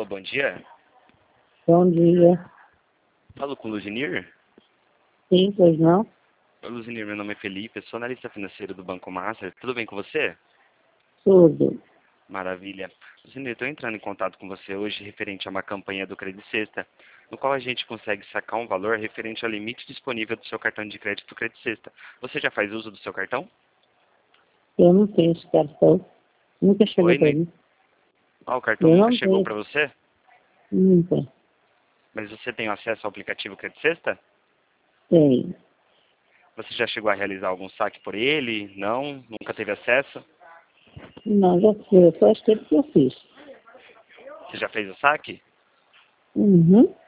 bom dia. Bom dia. Falo com o Luzinir. Sim, pois não? Oi, Luzinir, meu nome é Felipe, sou analista financeiro do Banco Master. Tudo bem com você? Tudo. Maravilha. Luzinir, estou entrando em contato com você hoje referente a uma campanha do Credit Sexta, no qual a gente consegue sacar um valor referente ao limite disponível do seu cartão de crédito do Credit Sexta. Você já faz uso do seu cartão? Eu não tenho esse cartão. Nunca chegou Oi, para mim. o cartão Eu nunca não chegou tenho. para você? Nunca. Mas você tem acesso ao aplicativo Credit Sexta? Tenho. Você já chegou a realizar algum saque por ele? Não? Nunca teve acesso? Não, já fiz. Faz tempo que eu fiz. Você já fez o saque? Uhum.